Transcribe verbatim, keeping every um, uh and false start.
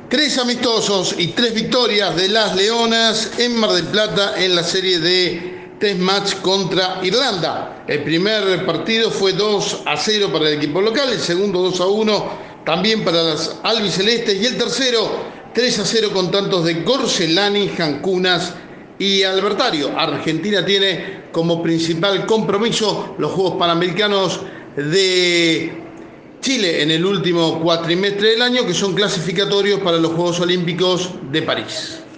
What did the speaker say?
Tres amistosos y tres victorias de las Leonas en Mar del Plata en la serie de test match contra Irlanda. El primer partido fue dos a cero para el equipo local, el segundo dos a uno también para las albicelestes y el tercero tres a cero con tantos de Gorcelani, Jancunas y Albertario. Argentina tiene como principal compromiso los Juegos Panamericanos de Chile en el último cuatrimestre del año, que son clasificatorios para los Juegos Olímpicos de París.